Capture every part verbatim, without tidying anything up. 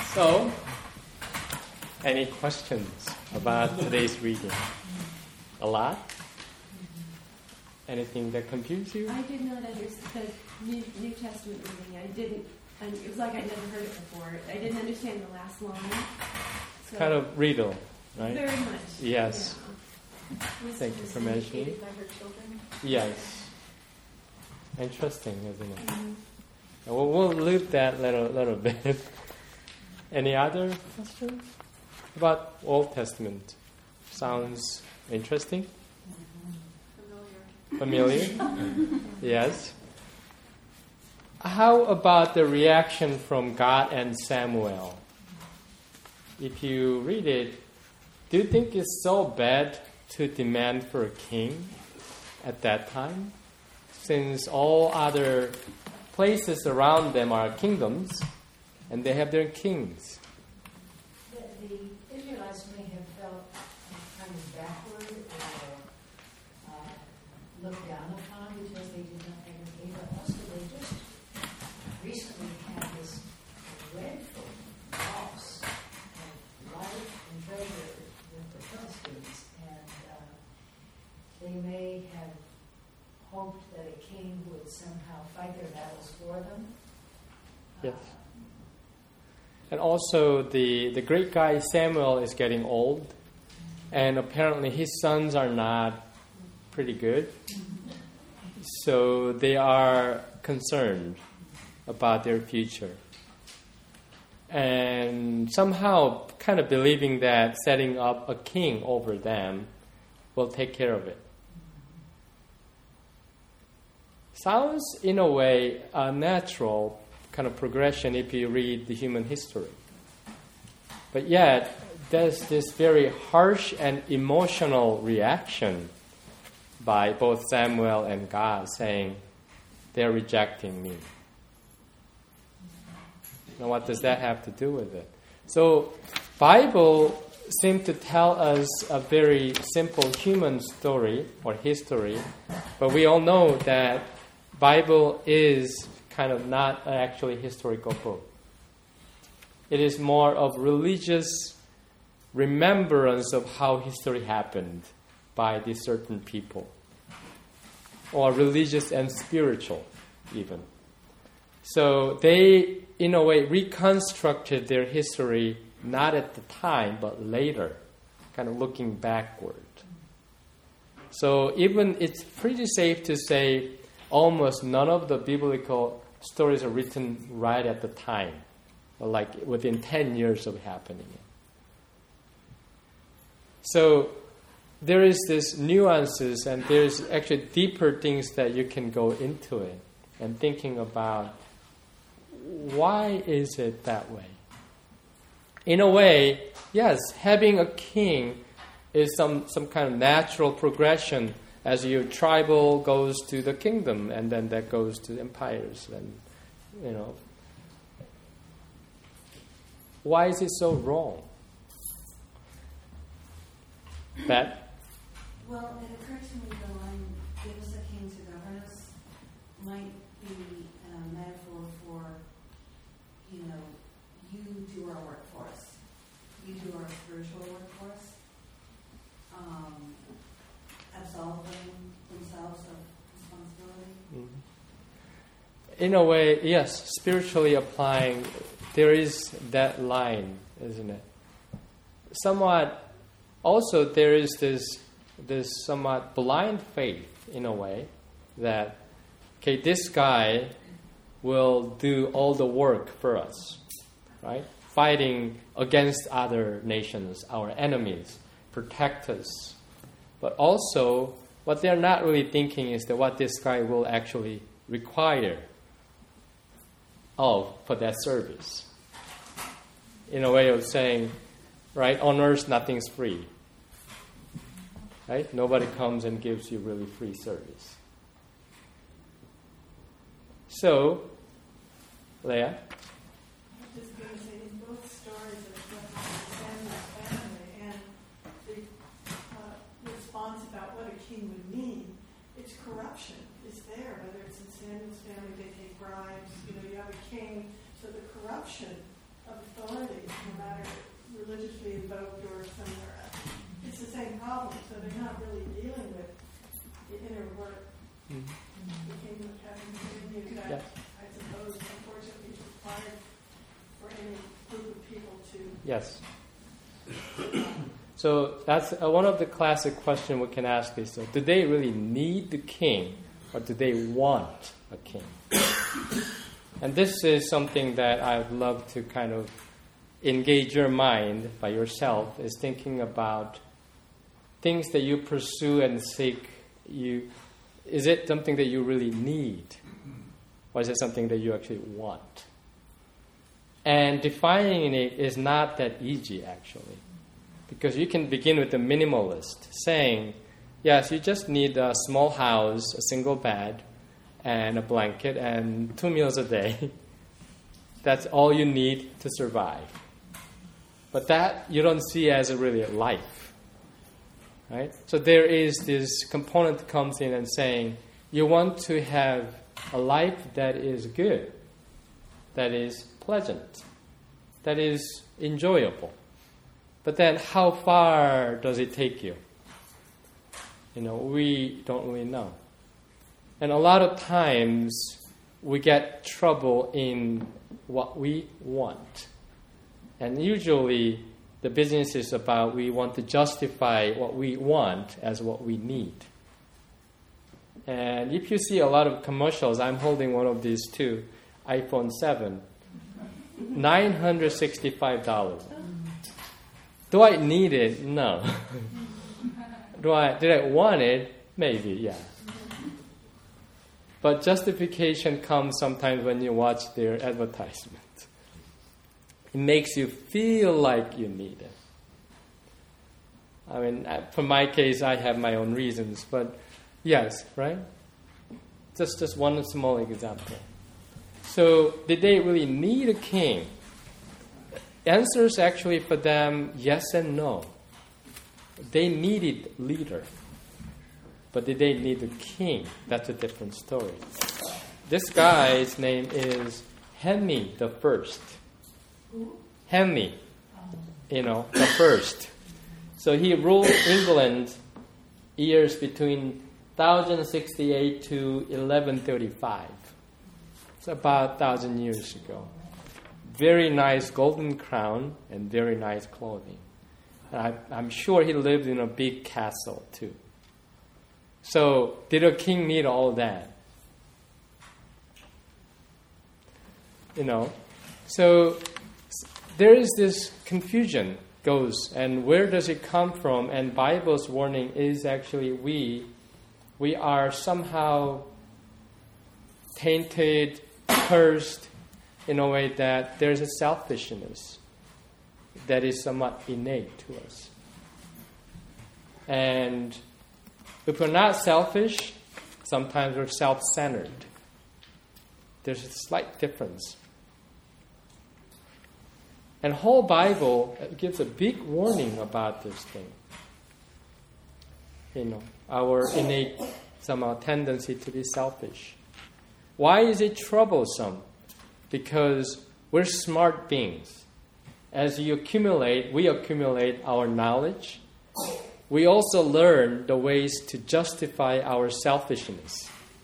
So, any questions about today's reading? A lot? Anything that confused you? I did not understand the New, New Testament reading. I didn't, and it was like I'd never heard it before. I didn't understand the last line. So Kind of riddle, right? Very much. Yes. Yeah. Thank you for mentioning. By her children. Yes. Interesting, isn't it? Mm-hmm. We'll, we'll leave that little little bit. Any other questions about Old Testament? Sounds interesting. Familiar. Familiar? Yes. How about the reaction from God and Samuel? If you read it, do you think it's so bad to demand for a king at that time? Since all other places around them are kingdoms, and they have their kings. The, the Israelites may have felt kind of backward or uh, looked down upon because they did not have a king, but also they just recently had this dreadful loss of life and treasure with the Philistines, and uh, they may have hoped that a king would somehow fight their battles for them. Yes. And also the, the great guy Samuel is getting old, and apparently his sons are not pretty good. So they are concerned about their future. And somehow kind of believing that setting up a king over them will take care of it. Sounds, in a way, a natural kind of progression if you read the human history. But yet, there's this very harsh and emotional reaction by both Samuel and God saying, they're rejecting me. Now, what does that have to do with it? So, Bible seems to tell us a very simple human story or history, but we all know that Bible is kind of not an actually historical book. It is more of religious remembrance of how history happened by these certain people, or religious and spiritual even. So they, in a way, reconstructed their history not at the time, but later, kind of looking backward. So even it's pretty safe to say almost none of the biblical stories are written right at the time, like within ten years of happening. So there is this nuances, and there's actually deeper things that you can go into it and thinking about why is it that way? In a way, yes, having a king is some, some kind of natural progression as your tribal goes to the kingdom, and then that goes to empires, and you know. Why is it so wrong? That? Well, it occurred to me the line, "Give us a king to govern us," might be a metaphor for, you know, you do our work for us. You do our spiritual work for us. Um, absolving themselves of responsibility. Mm-hmm. In a way, yes, spiritually applying, there is that line, isn't it? Somewhat, also there is this this somewhat blind faith in a way that, okay, this guy will do all the work for us, right? Fighting against other nations, our enemies, protect us. But also, what they're not really thinking is that what this guy will actually require of for that service. In a way of saying, right, on earth nothing's free. Right? Nobody comes and gives you really free service. So, Leah? I'm just going to say, in both stories of Samuel's family and the uh, response about what a king would mean, it's corruption is there. Whether it's in Samuel's family, they take bribes. You know, you have a king, so the corruption of authority, no matter religiously invoked or somewhere else. It's the same problem, so they're not really dealing with the inner work, Mm-hmm. the kingdom of heaven within you that, Yes. I suppose, unfortunately, is required for any group of people to. Yes. So that's uh, one of the classic questions we can ask is, so do they really need the king or do they want a king? And this is something that I'd love to kind of engage your mind by yourself, is thinking about things that you pursue and seek. You, is it something that you really need? Or is it something that you actually want? And defining it is not that easy, actually. Because you can begin with the minimalist, saying, yes, you just need a small house, a single bed, and a blanket, and two meals a day. That's all you need to survive. But that you don't see as a really a life. Right? So there is this component that comes in and saying, you want to have a life that is good, that is pleasant, that is enjoyable. But then how far does it take you? You know, we don't really know. And a lot of times we get trouble in what we want. And usually the business is about we want to justify what we want as what we need. And if you see a lot of commercials, I'm holding one of these too, iPhone seven, nine hundred sixty-five dollars. Do I need it? No. Do I? Did I want it? Maybe, yeah. But justification comes sometimes when you watch their advertisement. It makes you feel like you need it. I mean, for my case, I have my own reasons, but yes, right? Just, just one small example. So, did they really need a king? Answers actually for them, yes and no. They needed leader. But did they need a king? That's a different story. This guy's name is Henry the First. Henry, you know, the First. So he ruled England years between ten sixty-eight to eleven thirty-five. It's about a thousand years ago. Very nice golden crown and very nice clothing. I, I'm sure he lived in a big castle too. So, did a king need all that? You know, so there is this confusion goes, and where does it come from? And Bible's warning is actually we, we are somehow tainted, cursed, in a way that there's a selfishness that is somewhat innate to us. And if we're not selfish, sometimes we're self-centered. There's a slight difference. And whole Bible gives a big warning about this thing. You know, our innate somehow tendency to be selfish. Why is it troublesome? Because we're smart beings. As you accumulate, we accumulate our knowledge. We also learn the ways to justify our selfishness.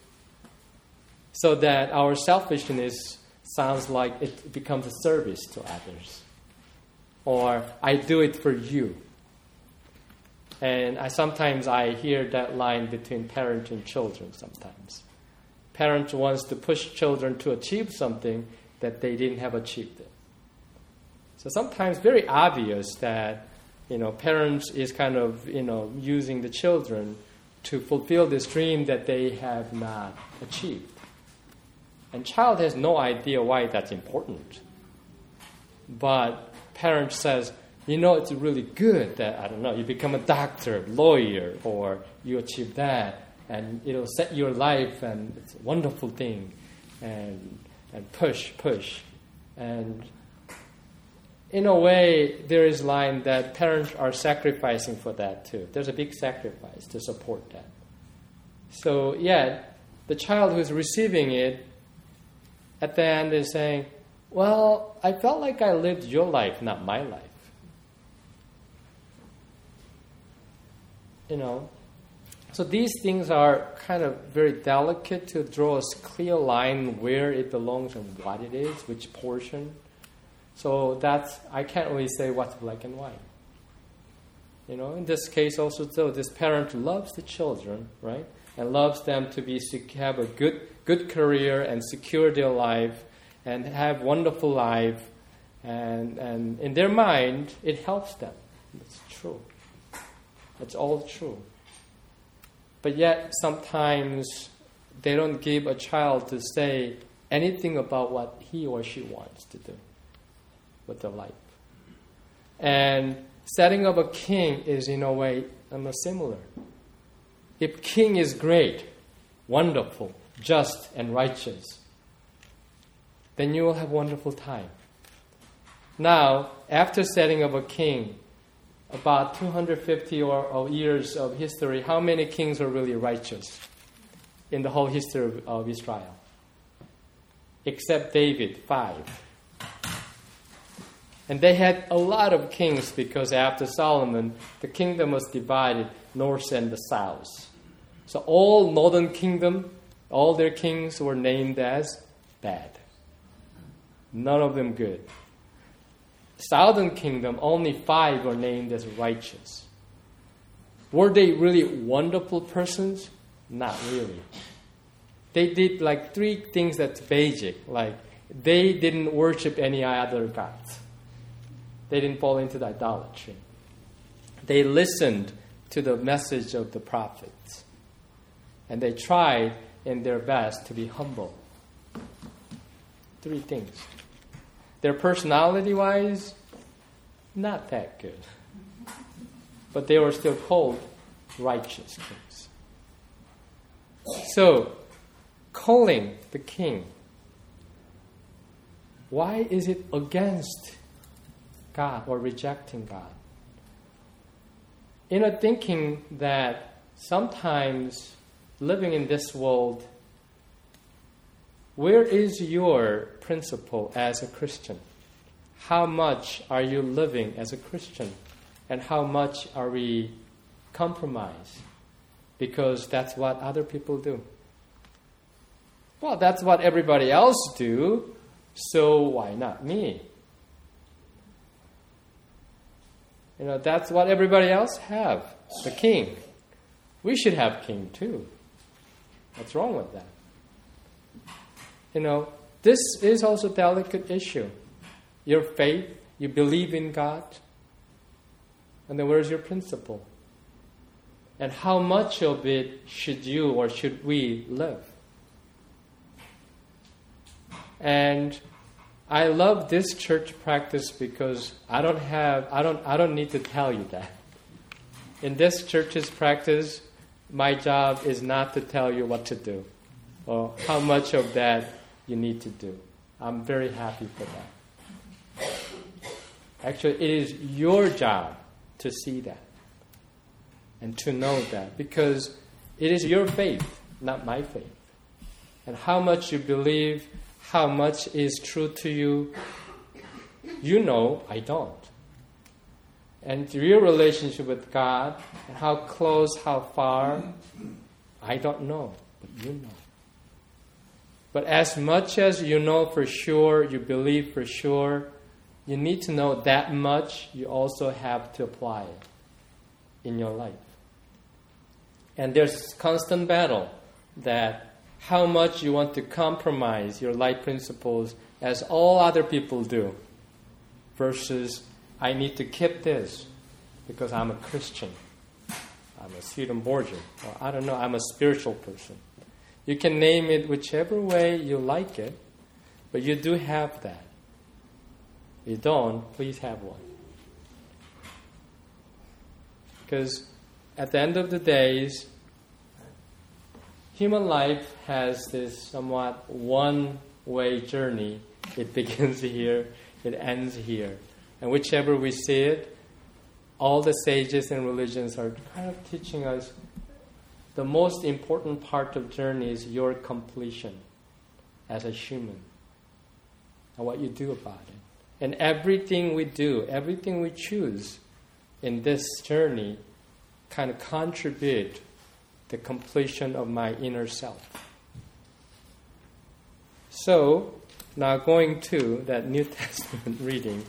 So that our selfishness sounds like it becomes a service to others. Or, I do it for you. And I sometimes I hear that line between parents and children sometimes. Parents wants to push children to achieve something that they didn't have achieved it. So sometimes very obvious that, you know, parents is kind of, you know, using the children to fulfill this dream that they have not achieved. And child has no idea why that's important. But parent says, you know, it's really good that, I don't know, you become a doctor, lawyer, or you achieve that, and it'll set your life, and it's a wonderful thing, and and push, push. And in a way, there is line that parents are sacrificing for that too. There's a big sacrifice to support that. So, yeah, the child who's receiving it, at the end is saying, Well, I felt like I lived your life, not my life. You know, so these things are kind of very delicate to draw a clear line where it belongs and what it is, which portion. So that's, I can't really say what's black and white. You know, in this case also, so this parent loves the children, right? And loves them to be have a good good career and secure their life and have wonderful life. And, and in their mind, it helps them. It's true. It's all true. But yet, sometimes they don't give a child to say anything about what he or she wants to do with their life. And setting up a king is, in a way, um, similar. If king is great, wonderful, just, and righteous, then you will have a wonderful time. Now, after setting up a king, about two hundred fifty or, or years of history, how many kings are really righteous in the whole history of, of Israel? Except David, five. And they had a lot of kings because after Solomon, the kingdom was divided north and the south. So all northern kingdom, all their kings were named as bad. None of them good. Southern kingdom, only five were named as righteous. Were they really wonderful persons? Not really. They did like three things that's basic, like they didn't worship any other gods. They didn't fall into the idolatry. They listened to the message of the prophets. And they tried in their best to be humble. Three things. Their personality-wise, not that good. But they were still called righteous kings. So, calling the king, why is it against God or rejecting God? In a thinking that sometimes living in this world, where is your principle as a Christian? How much are you living as a Christian? And how much are we compromised? Because that's what other people do. Well, that's what everybody else do, so why not me? You know, that's what everybody else have, the king. We should have king too. What's wrong with that? You know, this is also a delicate issue. Your faith, you believe in God, and then where's your principle? And how much of it should you or should we live? And I love this church practice because I don't have, I don't, I don't need to tell you that. In this church's practice, my job is not to tell you what to do or how much of that you need to do. I'm very happy for that. Actually, it is your job to see that and to know that because it is your faith, not my faith. And how much you believe, how much is true to you, you know, I don't. And your relationship with God, and how close, how far, I don't know, but you know. But as much as you know for sure, you believe for sure, you need to know that much, you also have to apply it in your life. And there's constant battle that how much you want to compromise your life principles as all other people do versus I need to keep this because I'm a Christian. I'm a Swedenborgian. Or I don't know, I'm a spiritual person. You can name it whichever way you like it, but you do have that. If you don't, please have one. Because at the end of the days, human life has this somewhat one-way journey. It begins here, it ends here. And whichever we see it, all the sages and religions are kind of teaching us the most important part of journey is your completion as a human. and what you do about it. And everything we do, everything we choose in this journey kind of contribute the completion of my inner self. So, now going to that New Testament reading,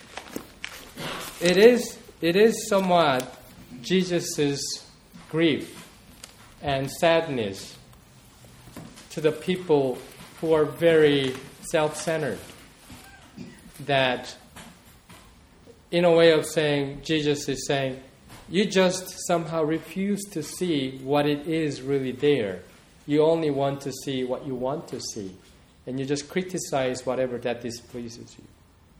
it is it is somewhat Jesus' grief and sadness to the people who are very self-centered. That, in a way of saying, Jesus is saying, you just somehow refuse to see what it is really there. You only want to see what you want to see. And you just criticize whatever that displeases you.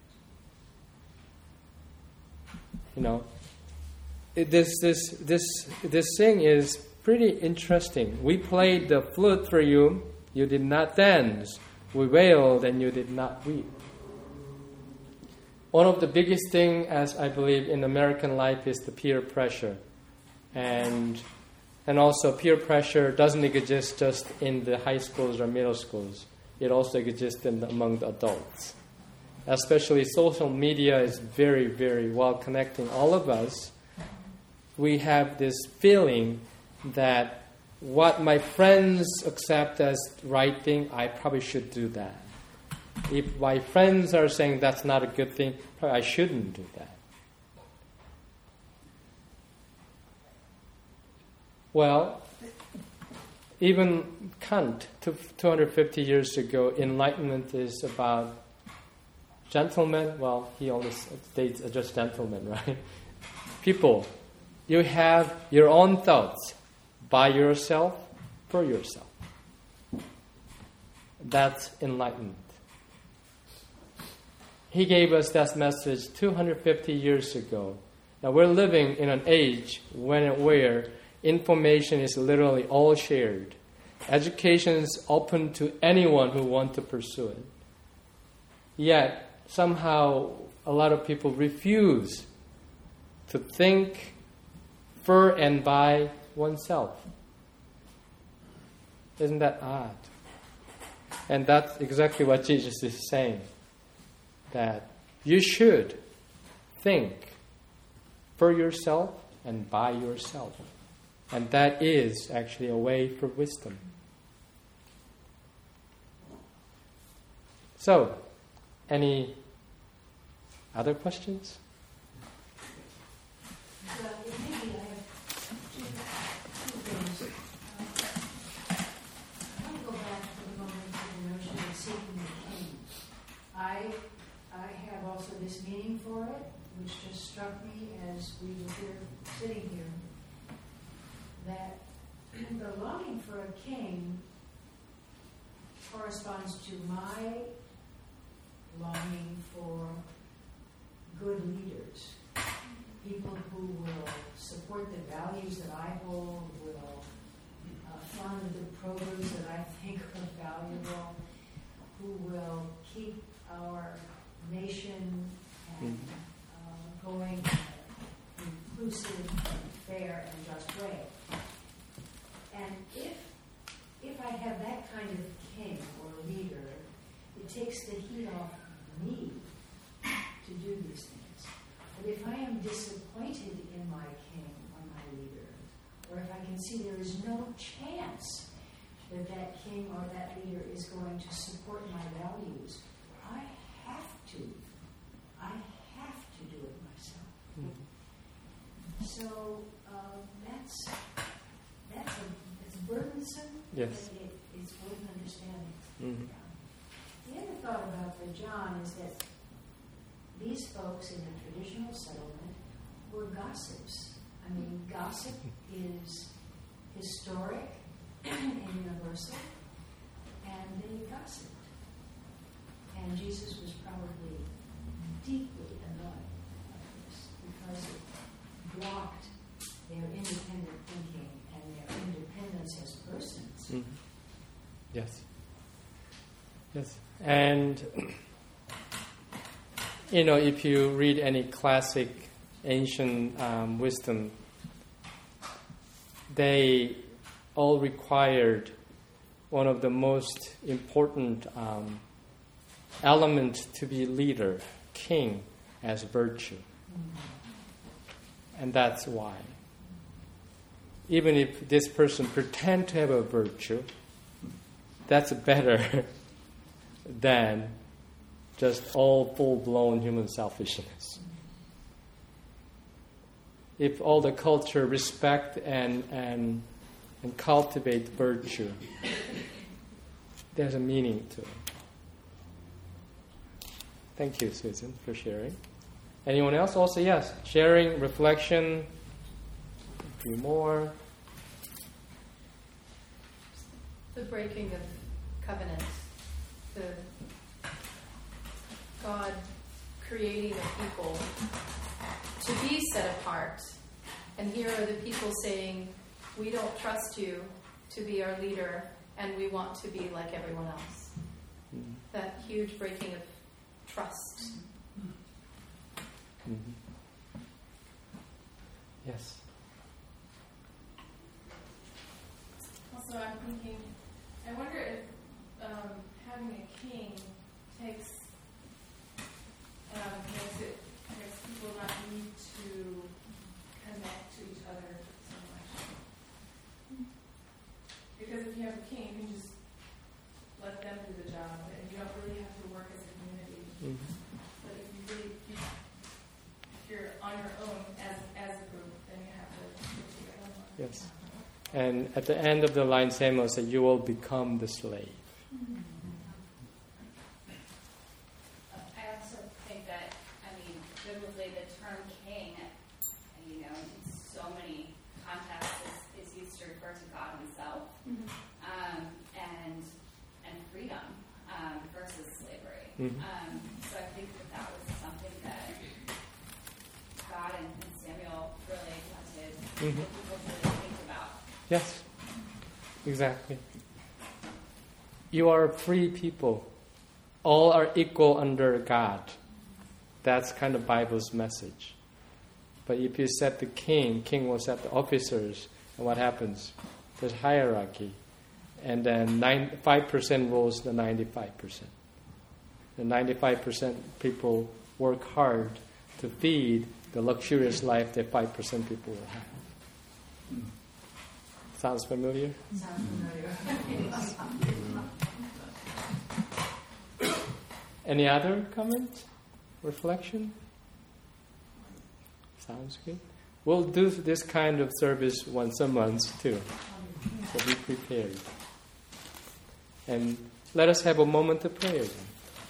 You know, it, this this this this thing is pretty interesting. We played the flute for you, you did not dance. We wailed and you did not weep. One of the biggest things, as I believe, in American life is the peer pressure. And and also peer pressure doesn't exist just in the high schools or middle schools. It also exists in the, among the adults. Especially social media is very, very well connecting all of us. We have this feeling that what my friends accept as right thing, I probably should do that. If my friends are saying that's not a good thing, probably I shouldn't do that. Well, even Kant, two hundred fifty years ago, enlightenment is about gentlemen. Well, he only states just gentlemen, right? People, you have your own thoughts by yourself, for yourself. That's enlightenment. He gave us that message two hundred fifty years ago. Now we're living in an age when where information is literally all shared. Education is open to anyone who wants to pursue it. Yet, somehow, a lot of people refuse to think for and by oneself. Isn't that odd? And that's exactly what Jesus is saying. That you should think for yourself and by yourself. And that is actually a way for wisdom. So, any other questions? Well, maybe I have two, two things. Uh, I want to go back for the moment to the notion of seeking the king. I, I have also this meaning for it, which just struck me as we were here, sitting here, that the longing for a king corresponds to my longing for good leaders, people who will support the values that I hold, will uh, fund the programs that I think are valuable, who will keep our nation and, uh, going in an inclusive, fair, and just way. And if if I have that kind of king or leader, it takes the heat off me to do these things. But if I am disappointed in my king or my leader, or if I can see there is no chance that that king or that leader is going to support my values, I have to. I have to do it myself. Mm-hmm. So uh, that's that's a it's burdensome. Yes. But it, it's worth understanding. Mm-hmm. The other thought about the John is that these folks in a traditional settlement were gossips. I mean, gossip is historic and universal, and they gossiped. And Jesus was probably deeply annoyed by this because it blocked their independent thinking and their independence as persons. Mm-hmm. Yes. Yes. And, you know, if you read any classic ancient um, wisdom, they all required one of the most important um, element to be leader, king, as virtue. And that's why. Even if this person pretend to have a virtue, that's better than just all full-blown human selfishness. If all the culture respect and, and, and cultivate virtue, there's a meaning to it. Thank you, Susan, for sharing. Anyone else? Also, yes, sharing, reflection, a few more. The breaking of covenants, the God creating a people to be set apart. And here are the people saying, we don't trust you to be our leader, and we want to be like everyone else. Mm-hmm. That huge breaking of trust. Mm-hmm. Yes. Also, I'm thinking, I wonder if um, having a king takes um, makes it makes people not need to connect to each other so much. Because if you have a king, you can just let them do the job, and you don't really have to work as a community. Mm-hmm. But if you really, if you're on your own as as a group, then you have to get together. Yes. And at the end of the line, Samuel said, you will become the slave. Mm-hmm. I also think that, I mean, biblically the term king, you know, in so many contexts is, is used to refer to God himself, mm-hmm. um, and and freedom um, versus slavery. Mm-hmm. Um, so I think that that was something that God and, and Samuel really wanted mm-hmm. people to really think about. Yes, exactly. You are free people. All are equal under God. That's kind of Bible's message. But if you set the king, king will set the officers, and what happens? There's hierarchy. And then nine, five percent rules the ninety-five percent. The ninety-five percent people work hard to feed the luxurious life that five percent people will have. Mm. Sounds familiar? Sounds familiar. Any other comments? Reflection? Sounds good. We'll do this kind of service once a month too. So be prepared. And let us have a moment of prayer then.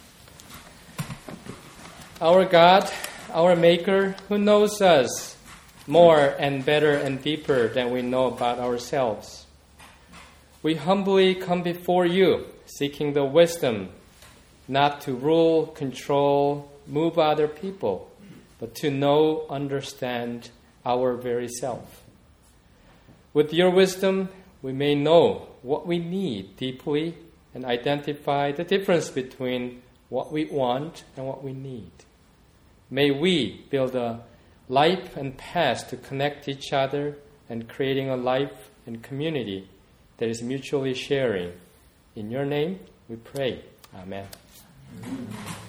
Our God, our Maker, who knows us more and better and deeper than we know about ourselves, we humbly come before you, seeking the wisdom not to rule, control, move other people, but to know, understand our very self. With your wisdom, we may know what we need deeply and identify the difference between what we want and what we need. May we build a life and path to connect each other and creating a life and community that is mutually sharing. In your name, we pray. Amen. Amen.